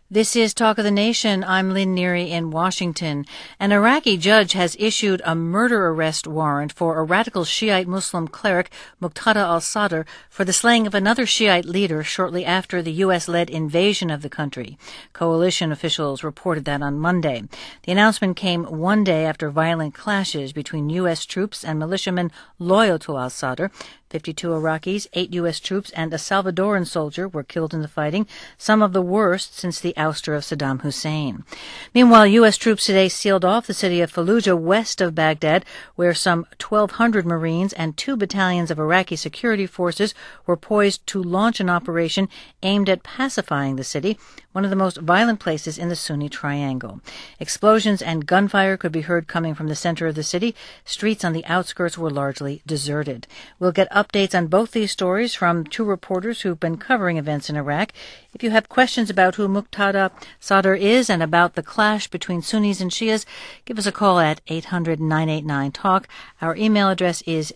This is Talk of the Nation. I'm Lynn Neary in Washington. An Iraqi judge has issued a murder arrest warrant for a radical Shiite Muslim cleric, Muqtada al-Sadr, for the slaying of another Shiite leader shortly after the U.S.-led invasion of the country. Coalition officials reported that on Monday. The announcement came one day after violent clashes between U.S. troops and militiamen loyal to al-Sadr. 52 Iraqis, 8 U.S. troops, and a Salvadoran soldier were killed in the fighting, some of the worst since the ouster of Saddam Hussein. Meanwhile, U.S. troops today sealed off the city of Fallujah west of Baghdad, where some 1,200 Marines and 2 battalions of Iraqi security forces were poised to launch an operation aimed at pacifying the city, one of the most violent places in the Sunni Triangle. Explosions and gunfire could be heard coming from the center of the city. Streets on the outskirts were largely deserted. We'll get updates on both these stories from 2 reporters who've been covering events in Iraq. If you have questions about who Muqtada Sadr is and about the clash between Sunnis and Shias, give us a call at 800-989-TALK. Our email address is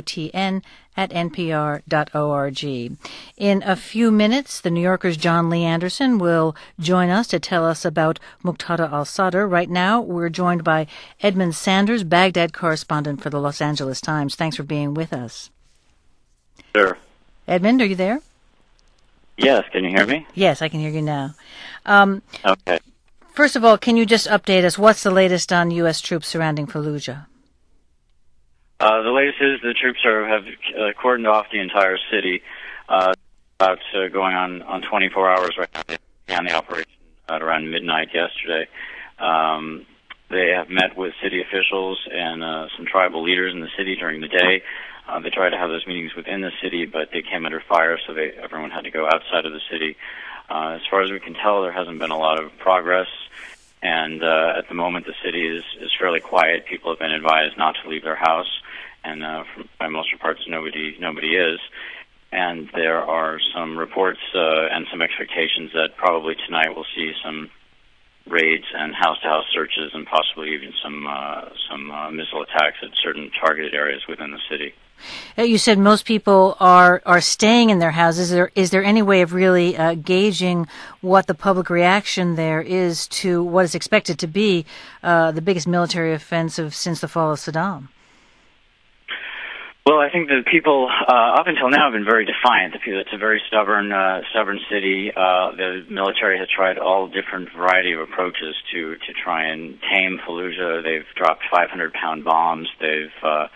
totn@npr.org. In a few minutes, the New Yorker's John Lee Anderson will join us to tell us about Muqtada al-Sadr. Right now, we're joined by Edmund Sanders, Baghdad correspondent for the Los Angeles Times. Thanks for being with us. Sure. Edmund, are you there? Yes, can you hear me? Yes, I can hear you now. Okay. First of all, can you just update us? What's the latest on U.S. troops surrounding Fallujah? The latest is the troops have cordoned off the entire city. About going on 24 hours right now. They began the operation at around midnight yesterday. They have met with city officials and some tribal leaders in the city during the day. They tried to have those meetings within the city, but they came under fire, so everyone had to go outside of the city. As far as we can tell, there hasn't been a lot of progress, and at the moment the city is fairly quiet. People have been advised not to leave their house, and by most reports, nobody is. And there are some reports and some expectations that probably tonight we'll see some raids and house-to-house searches and possibly even some missile attacks at certain targeted areas within the city. You said most people are staying in their houses. Is there any way of really gauging what the public reaction there is to what is expected to be the biggest military offensive since the fall of Saddam? Well, I think that people up until now have been very defiant. It's a very stubborn city. The military has tried all different variety of approaches to try and tame Fallujah. They've dropped 500-pound bombs. They've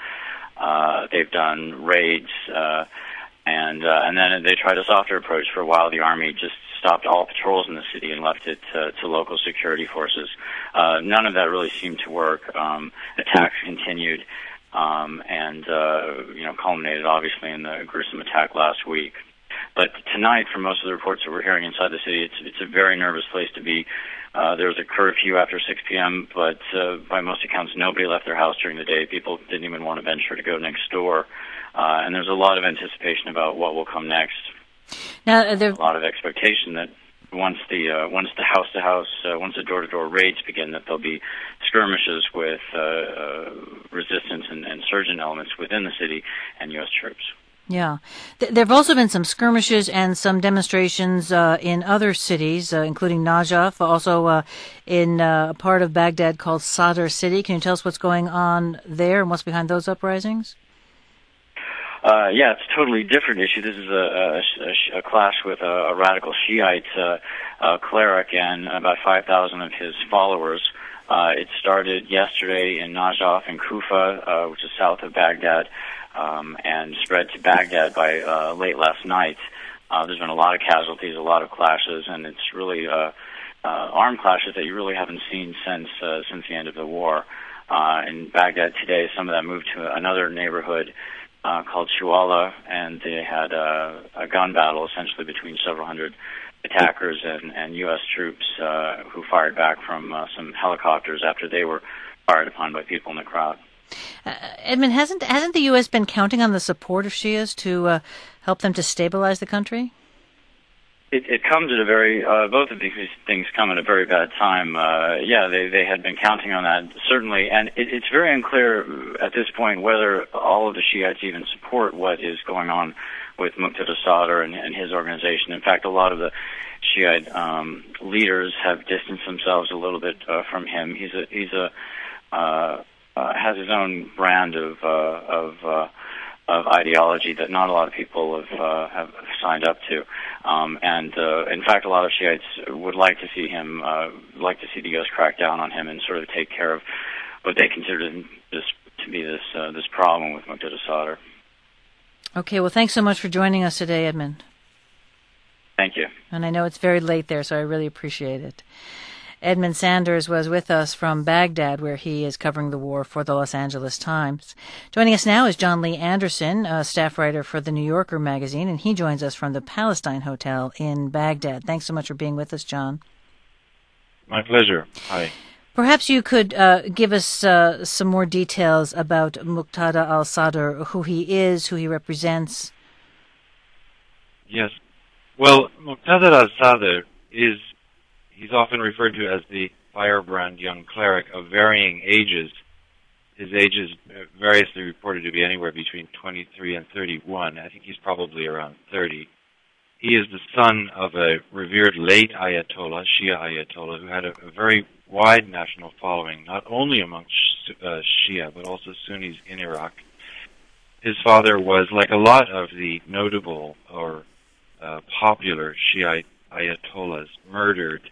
done raids, and then they tried a softer approach for a while. The army just stopped all patrols in the city and left it to local security forces. None of that really seemed to work. Attacks continued, and culminated obviously in the gruesome attack last week. But tonight, from most of the reports that we're hearing inside the city, it's a very nervous place to be. There was a curfew after 6 p.m., but by most accounts, nobody left their house during the day. People didn't even want to venture to go next door. And there's a lot of anticipation about what will come next. Now, there's a lot of expectation that once the house-to-house, once the door-to-door raids begin, that there'll be skirmishes with resistance and insurgent elements within the city and U.S. troops. Yeah. There have also been some skirmishes and some demonstrations in other cities, including Najaf, also in a part of Baghdad called Sadr City. Can you tell us what's going on there and what's behind those uprisings? Yeah, it's a totally different issue. This is a clash with a radical Shiite cleric and about 5,000 of his followers. It started yesterday in Najaf and Kufa, which is south of Baghdad, and spread to Baghdad by late last night. There's been a lot of casualties, a lot of clashes, and it's really armed clashes that you really haven't seen since the end of the war. In Baghdad today, some of that moved to another neighborhood called Shuala, and they had a gun battle essentially between several hundred attackers and U.S. troops who fired back from some helicopters after they were fired upon by people in the crowd. Edmund, hasn't the U.S. been counting on the support of Shias to help them to stabilize the country? It comes at a very both of these things come at a very bad time. They had been counting on that certainly, and it's very unclear at this point whether all of the Shiites even support what is going on with Muqtada Sadr and his organization. In fact, a lot of the Shiite leaders have distanced themselves a little bit from him. He's has his own brand of ideology that not a lot of people have signed up to, and in fact, a lot of Shiites would like to see the U.S. crack down on him and sort of take care of what they consider this problem with Muqtada Sadr. Okay, well, thanks so much for joining us today, Edmund. Thank you. And I know it's very late there, so I really appreciate it. Edmund Sanders was with us from Baghdad, where he is covering the war for the Los Angeles Times. Joining us now is John Lee Anderson, a staff writer for the New Yorker magazine, and he joins us from the Palestine Hotel in Baghdad. Thanks so much for being with us, John. My pleasure. Hi. Perhaps you could give us some more details about Muqtada al-Sadr, who he is, who he represents. Yes. Well, Muqtada al-Sadr he's often referred to as the firebrand young cleric of varying ages. His age is variously reported to be anywhere between 23 and 31. I think he's probably around 30. He is the son of a revered late Ayatollah, Shia Ayatollah, who had a very wide national following, not only amongst Shia, but also Sunnis in Iraq. His father was, like a lot of the notable or popular Shiite Ayatollahs, murdered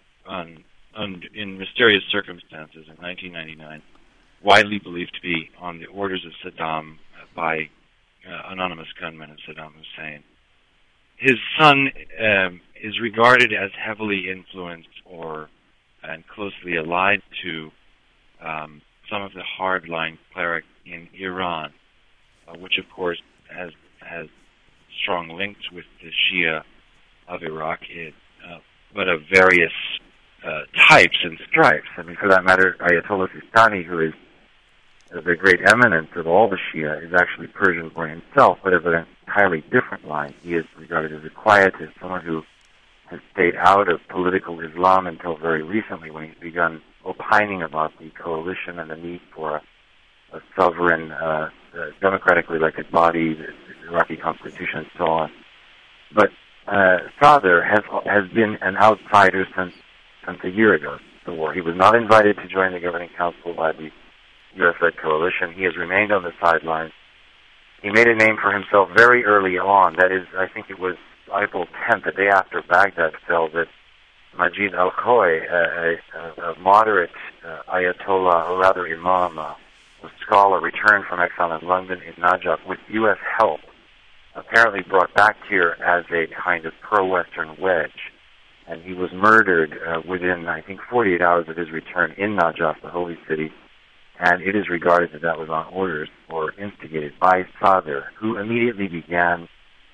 in mysterious circumstances in 1999, widely believed to be on the orders of Saddam by anonymous gunmen of Saddam Hussein. His son is regarded as heavily influenced and closely allied to some of the hardline cleric in Iran, which of course has strong links with the Shia of Iraq, but of various types and stripes. I mean, for that matter, Ayatollah Sistani, who is the great eminence of all the Shia, is actually Persian-born himself, but of an entirely different line. He is regarded as a quietist, someone who has stayed out of political Islam until very recently, when he's begun opining about the coalition and the need for a sovereign, democratically elected body, the Iraqi constitution, and so on. But Sadr has been an outsider since a year ago, the war. He was not invited to join the governing council by the U.S.-led coalition. He has remained on the sidelines. He made a name for himself very early on. That is, I think it was April 10th, the day after Baghdad fell, that Majid al-Khoi, a moderate Ayatollah, or rather Imam, a scholar, returned from exile in London in Najaf with U.S. help, apparently brought back here as a kind of pro-Western wedge. And he was murdered within, I think, 48 hours of his return in Najaf, the holy city. And it is regarded that was on orders or instigated by Sadr, who immediately began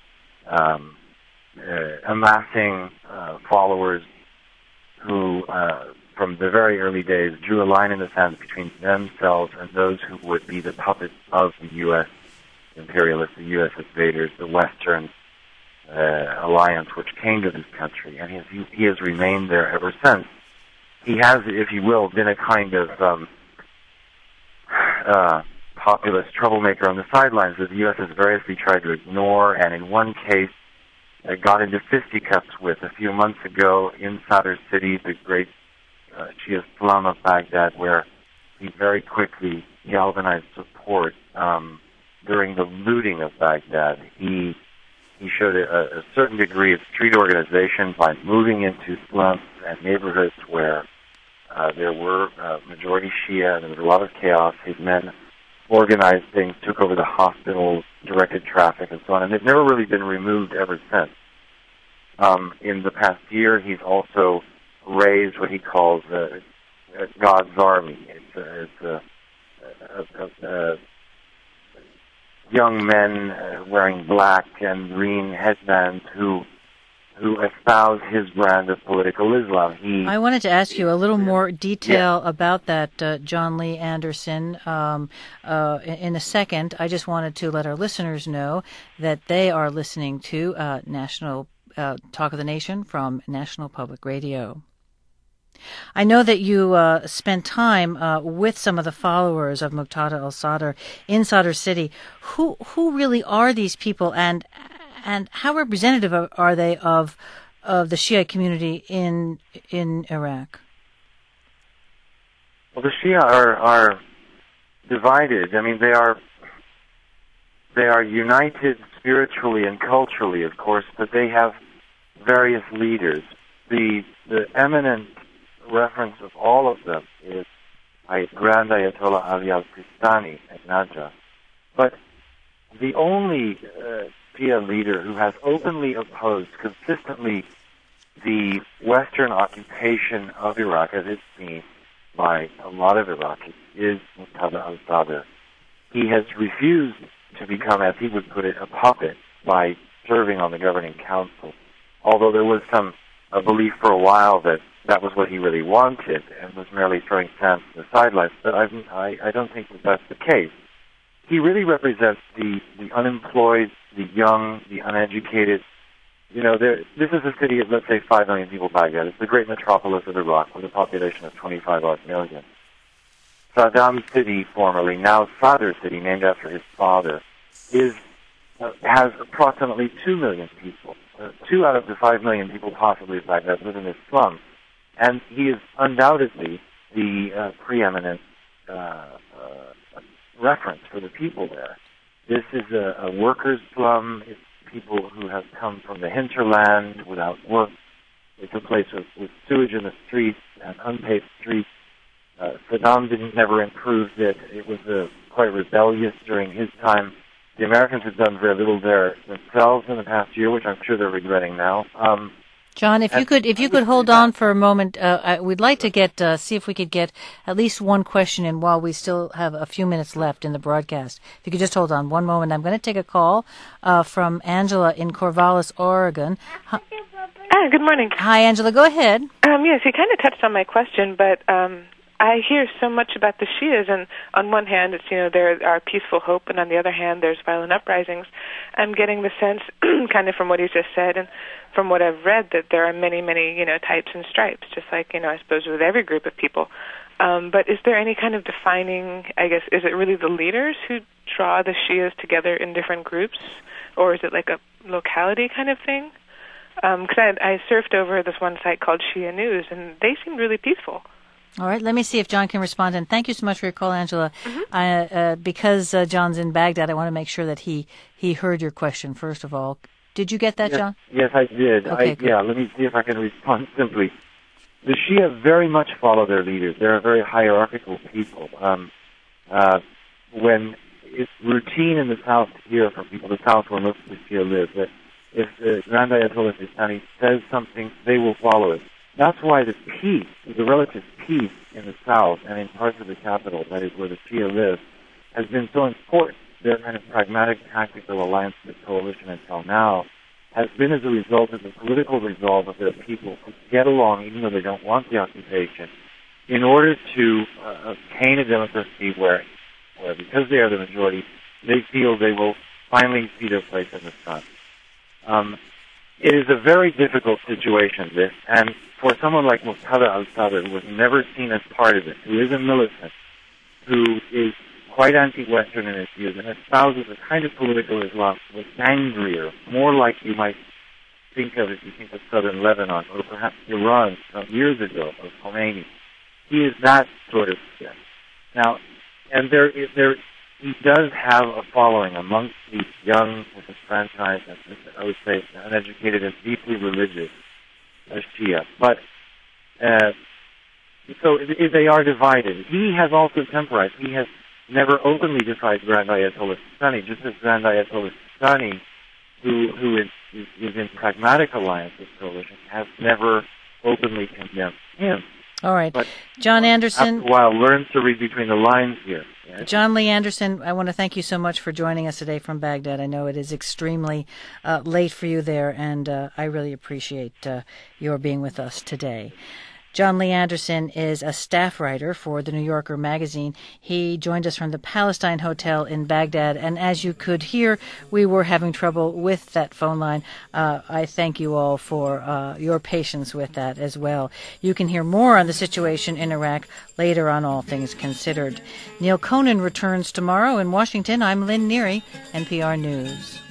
amassing followers who, from the very early days, drew a line in the sand between themselves and those who would be the puppets of the U.S. imperialists, the U.S. invaders, the Western alliance which came to this country, and he has remained there ever since. He has, if you will, been a kind of populist troublemaker on the sidelines that the U.S. has variously tried to ignore, and in one case got into fisticuffs with a few months ago in Sadr City, the great Shia slum of Baghdad, where he very quickly galvanized support during the looting of Baghdad. He showed a certain degree of street organization by moving into slums and neighborhoods where there were majority Shia, and there was a lot of chaos. His men organized things, took over the hospitals, directed traffic, and so on, and they've never really been removed ever since. In the past year, he's also raised what he calls God's Army. It's young men wearing black and green headbands who espouse his brand of political Islam. I wanted to ask you a little more detail about that, John Lee Anderson. In a second, I just wanted to let our listeners know that they are listening to National Talk of the Nation from National Public Radio. I know that you spent time with some of the followers of Muqtada al-Sadr in Sadr City. Who really are these people, and how representative are they of of the Shiite community in Iraq? Well, the Shia are divided. I mean, they are united spiritually and culturally, of course, but they have various leaders. The eminent reference of all of them is Grand Ayatollah Ali al-Sistani at Najaf. But the only Shia leader who has openly opposed consistently the Western occupation of Iraq, as it's seen by a lot of Iraqis, is Muqtada al-Sadr. He has refused to become, as he would put it, a puppet by serving on the governing council, although there was a belief for a while that was what he really wanted and was merely throwing sand to the sidelines. But I don't think that that's the case. He really represents the unemployed, the young, the uneducated. You know, this is a city of, let's say, 5 million people, Baghdad. It's the great metropolis of Iraq with a population of 25-odd million. Saddam City, formerly, now Sadr City, named after his father, has approximately 2 million people. 2 out of the 5 million people possibly of Baghdad live in this slum. And he is undoubtedly the preeminent reference for the people there. This is a workers' slum. It's people who have come from the hinterland without work. It's a place with sewage in the streets and unpaved streets. Saddam never improved it. It was quite rebellious during his time. The Americans have done very little there themselves in the past year, which I'm sure they're regretting now. John, if you could hold on for a moment, we'd like to see if we could get at least one question in while we still have a few minutes left in the broadcast. If you could just hold on one moment. I'm going to take a call from Angela in Corvallis, Oregon. Good morning. Hi, Angela. Go ahead. Yes, you kind of touched on my question, but I hear so much about the Shias, and on one hand, it's, there are peaceful hope, and on the other hand, there's violent uprisings. I'm getting the sense, kind of from what you just said, and from what I've read, that there are many, many, types and stripes, just like, I suppose with every group of people. But is there any kind of defining, I guess, is it really the leaders who draw the Shias together in different groups, or is it like a locality kind of thing? Because I surfed over this one site called Shia News, and they seemed really peaceful. All right, let me see if John can respond. And thank you so much for your call, Angela. Mm-hmm. Because John's in Baghdad, I want to make sure that he heard your question, first of all. Did you get that, yes, John? Yes, I did. Okay, let me see if I can respond simply. The Shia very much follow their leaders. They're a very hierarchical people. When it's routine in the South to hear from people, the South where most of the Shia live, that if the Grand Ayatollah Sistani says something, they will follow it. That's why the peace, the relative peace in the South and in parts of the capital, that is where the Shia live, has been so important. Their kind of pragmatic, tactical alliance with the coalition until now has been as a result of the political resolve of their people to get along, even though they don't want the occupation, in order to obtain a democracy where, because they are the majority, they feel they will finally see their place in the sun. It is a very difficult situation, this, and for someone like Muqtada al-Sadr, who was never seen as part of it, who is a militant, who is quite anti-Western in his views, and espouses a kind of political Islam was angrier, more like you might think of if you think of southern Lebanon, or perhaps Iran some years ago, of Khomeini. He is that sort of guy. Now, and he does have a following amongst these young, disenfranchised, and I would say uneducated and deeply religious Shia. But so they are divided. He has also temporized. He has never openly defied Grand Ayatollah Sistani, just as Grand Ayatollah Sistani, who is in pragmatic alliance with the coalition, has never openly condemned him. All right. But John Anderson. After a while, learns to read between the lines here. Yes. John Lee Anderson, I want to thank you so much for joining us today from Baghdad. I know it is extremely late for you there, and I really appreciate your being with us today. John Lee Anderson is a staff writer for The New Yorker magazine. He joined us from the Palestine Hotel in Baghdad, and as you could hear, we were having trouble with that phone line. I thank you all for your patience with that as well. You can hear more on the situation in Iraq later on All Things Considered. Neil Conan returns tomorrow in Washington. I'm Lynn Neary, NPR News.